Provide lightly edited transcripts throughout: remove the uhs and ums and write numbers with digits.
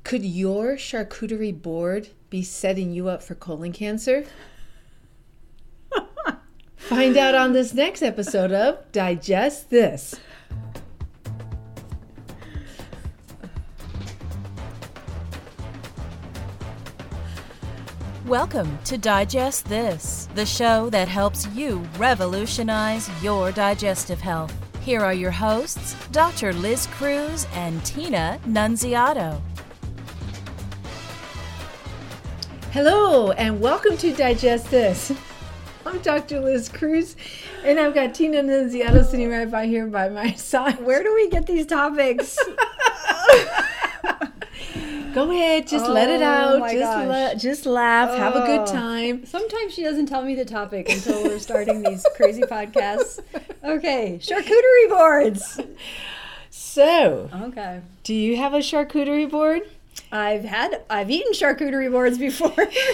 Could your charcuterie board be setting you up for colon cancer? Find out on this next episode of Digest This. Welcome to Digest This, the show that helps you revolutionize your digestive health. Here are your hosts, Dr. Liz Cruz and Tina Nunziato. Hello, and welcome to Digest This. I'm Dr. Liz Cruz, and I've got Tina Nunziato sitting right by here by my side. Where do we get these topics? Go ahead, just let it out. My Just laugh, have a good time. Sometimes she doesn't tell me the topic until we're starting these crazy podcasts. Okay, charcuterie boards. So, Okay. do you have a charcuterie board? I've eaten charcuterie boards before.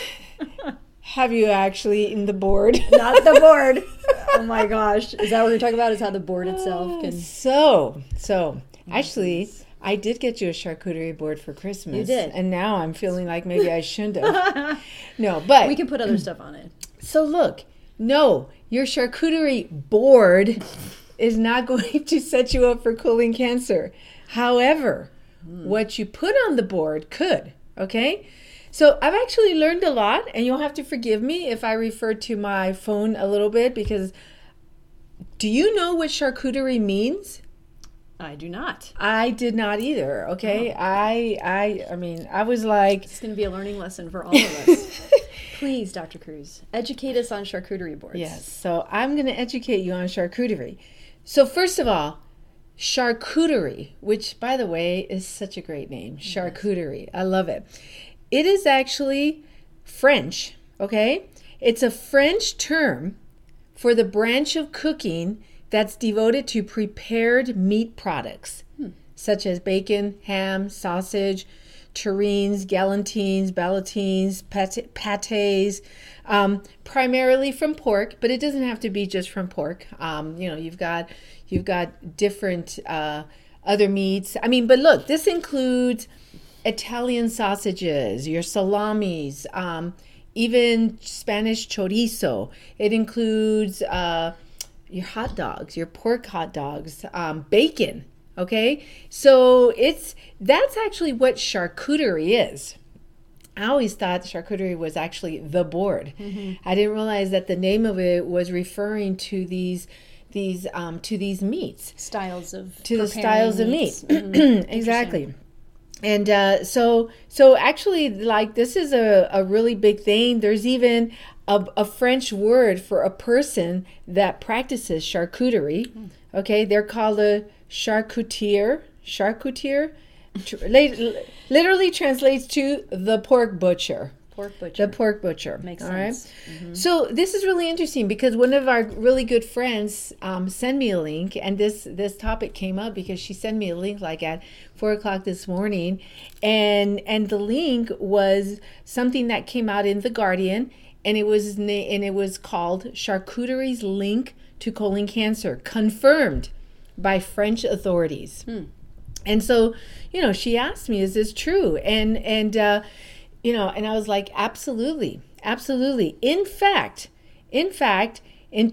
Have you actually eaten the board? Not the board. Oh my gosh. Is that what you're talking about? Is how the board itself can... So, actually, I did get you a charcuterie board for Christmas. You did. And now I'm feeling like maybe I shouldn't have. No, but... We can put other stuff on it. So look, no, your charcuterie board is not going to set you up for colon cancer. However, what you put on the board could, okay? So I've actually learned a lot, and you'll have to forgive me if I refer to my phone a little bit, because do you know what charcuterie means? I do not. I did not either, okay? Oh. I mean, I was like... It's going to be a learning lesson for all of us. Please, Dr. Cruz, educate us on charcuterie boards. Yes, so I'm going to educate you on charcuterie. So first of all, charcuterie, which, by the way, is such a great name, charcuterie. I love it. It is actually French, okay? It's a French term for the branch of cooking that's devoted to prepared meat products, such as bacon, ham, sausage, terrines, galantines, ballotines, pâtés, primarily from pork, but it doesn't have to be just from pork. You've got different other meats. I mean, but look, this includes Italian sausages, your salamis, even Spanish chorizo. It includes your hot dogs, your pork hot dogs, bacon. Okay, so that's actually what charcuterie is. I always thought charcuterie was actually the board. Mm-hmm. I didn't realize that the name of it was referring to these meats, Styles of meat. Exactly. And so actually, like, this is a really big thing. There's even a French word for a person that practices charcuterie. Okay, they're called a charcutier. Charcutier literally translates to the pork butcher. The pork butcher. Makes all sense. Right? Mm-hmm. So this is really interesting because one of our really good friends sent me a link, and this topic came up because she sent me a link like at 4:00 this morning, and the link was something that came out in The Guardian, and it was called "Charcuterie's Link to Colon Cancer Confirmed by French Authorities." And so, she asked me, "Is this true?" And I was like, absolutely. In fact, in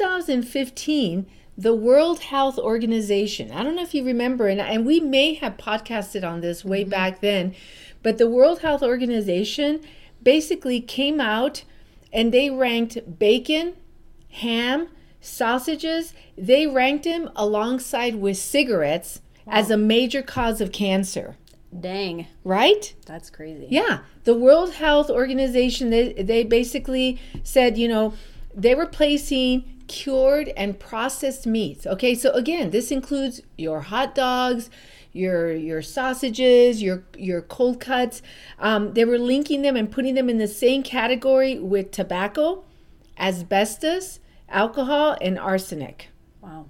2015, the World Health Organization, I don't know if you remember, and we may have podcasted on this way back then, but the World Health Organization basically came out and they ranked bacon, ham, sausages, they ranked them alongside with cigarettes as a major cause of cancer. Dang. Right? That's crazy. Yeah. The World Health Organization, they basically said, they were placing cured and processed meats. Okay, so again, this includes your hot dogs, your sausages, your cold cuts. They were linking them and putting them in the same category with tobacco, asbestos, alcohol, and arsenic. Wow.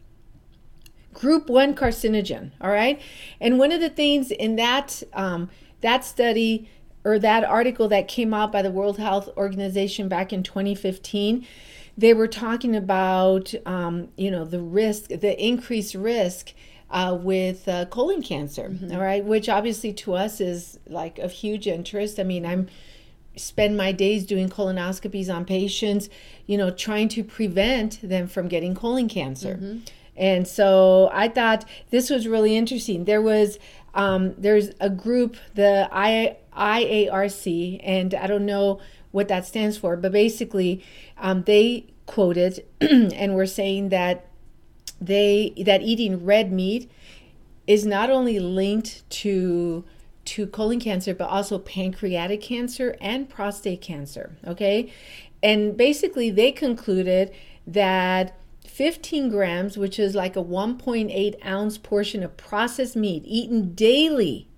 Group 1 carcinogen, all right? And one of the things in that study or that article that came out by the World Health Organization back in 2015, they were talking about, the increased risk with colon cancer, all right, which obviously to us is like of huge interest. I mean, I'm spend my days doing colonoscopies on patients, trying to prevent them from getting colon cancer. And so I thought this was really interesting. There's a group, the IARC, and I don't know what that stands for, but basically they quoted and were saying that eating red meat is not only linked to colon cancer, but also pancreatic cancer and prostate cancer, okay? And basically they concluded that 15 grams, which is like a 1.8 ounce portion of processed meat eaten daily,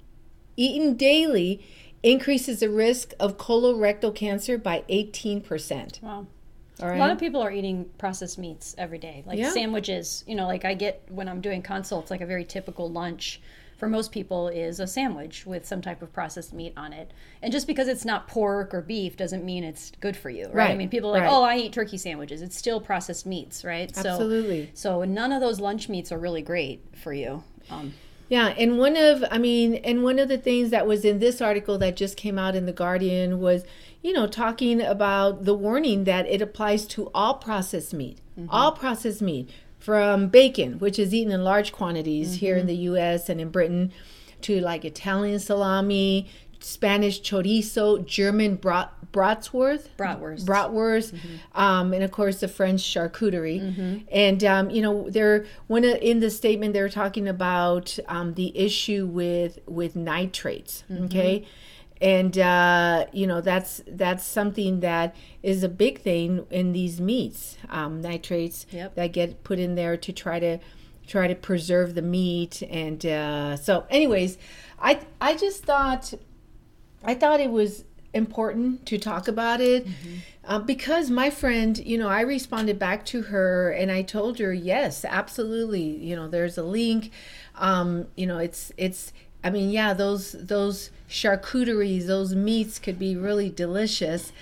increases the risk of colorectal cancer by 18%. Wow. All right. A lot of people are eating processed meats every day, like sandwiches. Like I get when I'm doing consults, like a very typical lunch for most people is a sandwich with some type of processed meat on it. And just because it's not pork or beef doesn't mean it's good for you, right? I mean, people are like, oh, I eat turkey sandwiches. It's still processed meats, right? Absolutely. So none of those lunch meats are really great for you. Yeah, and one of the things that was in this article that just came out in The Guardian was, talking about the warning that it applies to all processed meat, from bacon, which is eaten in large quantities here in the U.S. and in Britain, to like Italian salami, Spanish chorizo, German bratwurst, and of course the French charcuterie. And in the statement they were talking about the issue with nitrates. Okay. And that's something that is a big thing in these meats, nitrates that get put in there to try to preserve the meat. And so anyways, I just thought it was important to talk about it because my friend, I responded back to her and I told her, yes, absolutely. There's a link. Those charcuteries, those meats could be really delicious.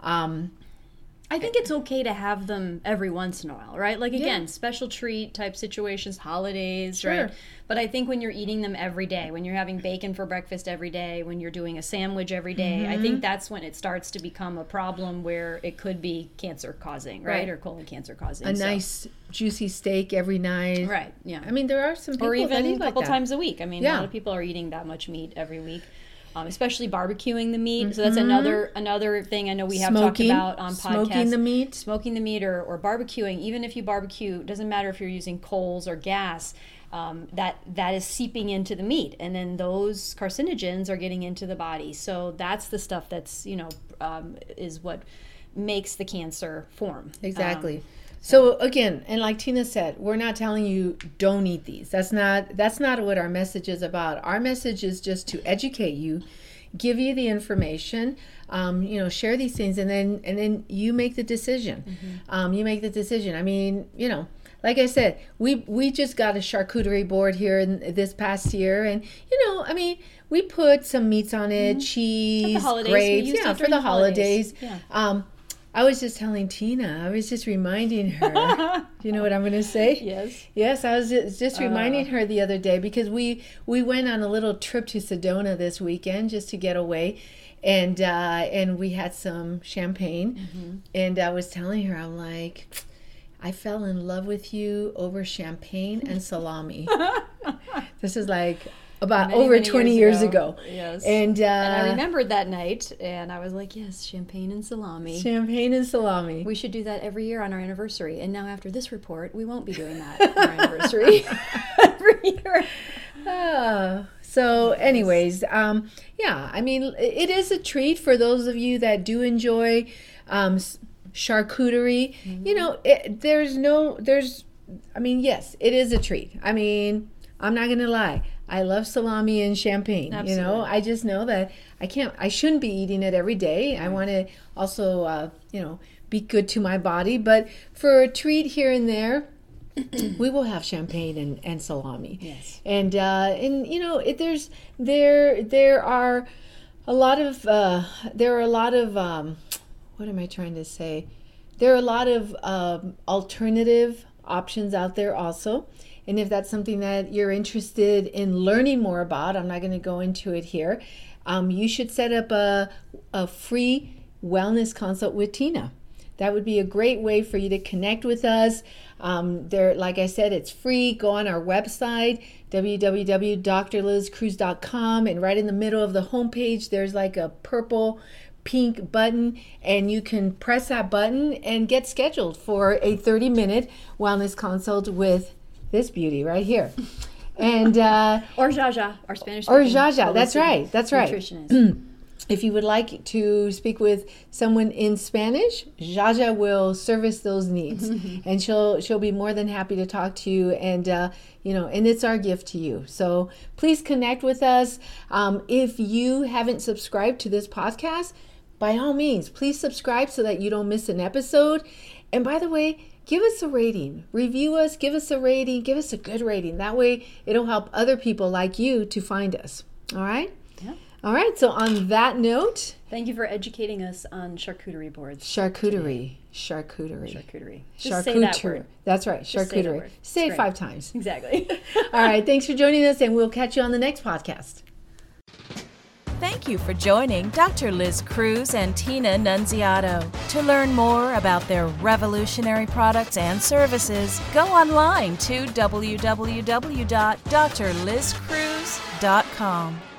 I think it's okay to have them every once in a while, right? Like, again, special treat type situations, holidays, right? But I think when you're eating them every day, when you're having bacon for breakfast every day, when you're doing a sandwich every day, I think that's when it starts to become a problem where it could be cancer causing, right? Or colon cancer causing. Nice juicy steak every night. Right, yeah. I mean, there are some people that eat that eat a couple like that. times a week. I mean, a lot of people are eating that much meat every week. Especially barbecuing the meat. So that's another thing I know we have talked about on podcasts. Smoking the meat or barbecuing. Even if you barbecue, it doesn't matter if you're using coals or gas, that is seeping into the meat. And then those carcinogens are getting into the body. So that's the stuff that's, is what makes the cancer form. Exactly. So again, and like Tina said, we're not telling you don't eat these. That's not what our message is about. Our message is just to educate you, give you the information, share these things, and then you make the decision. You make the decision. I mean, like I said, we just got a charcuterie board here in this past year, and we put some meats on it, cheese, grapes, for the holidays. I was just telling Tina, I was just reminding her, do you know what I'm going to say? Yes. Yes, I was just reminding her the other day because we went on a little trip to Sedona this weekend just to get away, and we had some champagne, and I was telling her, I'm like, I fell in love with you over champagne and salami. This is like about over 20 years ago. Yes. And I remembered that night, and I was like, yes, champagne and salami. Champagne and salami. We should do that every year on our anniversary. And now after this report, we won't be doing that on our anniversary every year. So anyways, I mean, it is a treat for those of you that do enjoy charcuterie. Yes, it is a treat. I mean, I'm not going to lie. I love salami and champagne. Absolutely. I just know that I shouldn't be eating it every day. I want to also, be good to my body. But for a treat here and there, we will have champagne and salami. Yes. And there are a lot of what am I trying to say? There are a lot of alternative options out there also. And if that's something that you're interested in learning more about, I'm not going to go into it here, you should set up a free wellness consult with Tina. That would be a great way for you to connect with us. Like I said, it's free. Go on our website, www.drlizcruz.com, and right in the middle of the homepage, there's like a pink button, and you can press that button and get scheduled for a 30-minute wellness consult with this beauty right here. And or Jaja, our Spanish or Jaja. That's right. Nutritionist. If you would like to speak with someone in Spanish, Jaja will service those needs, and she'll be more than happy to talk to you. And and it's our gift to you. So please connect with us. If you haven't subscribed to this podcast, by all means, please subscribe so that you don't miss an episode. And by the way, give us a rating, review us, give us a rating, give us a good rating. That way it'll help other people like you to find us. All right? Yeah. All right. So on that note, thank you for educating us on charcuterie boards. Charcuterie. Just say that word. That's right. Charcuterie. Say it 5 times. Exactly. All right. Thanks for joining us, and we'll catch you on the next podcast. Thank you for joining Dr. Liz Cruz and Tina Nunziato. To learn more about their revolutionary products and services, go online to www.drlizcruz.com.